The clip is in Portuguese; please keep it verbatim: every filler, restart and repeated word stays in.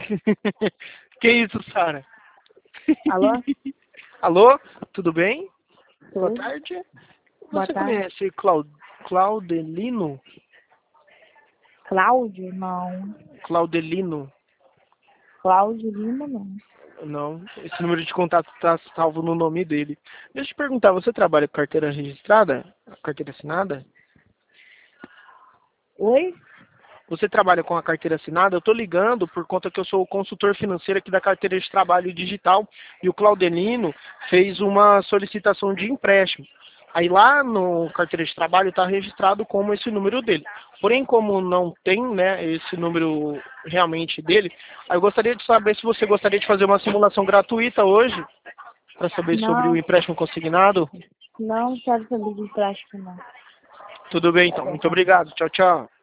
Que isso, Sara? Alô? Alô, tudo bem? Boa Tudo? tarde. Boa Você tarde. conhece Clau... Claudelino? Cláudio? Não. Claudelino? Cláudio Lima, não. Não, esse número de contato está salvo no nome dele. Deixa eu te perguntar, você trabalha com carteira registrada? Carteira assinada? Oi? Você trabalha com a carteira assinada? Eu estou ligando por conta que eu sou o consultor financeiro aqui da carteira de trabalho digital e o Claudelino fez uma solicitação de empréstimo. Aí lá no carteira de trabalho está registrado como esse número dele. Porém, como não tem, né, esse número realmente dele, aí eu gostaria de saber se você gostaria de fazer uma simulação gratuita hoje para saber sobre o Não, empréstimo consignado. não quero saber de prática, não. Tudo bem, então. Muito obrigado. Tchau, tchau.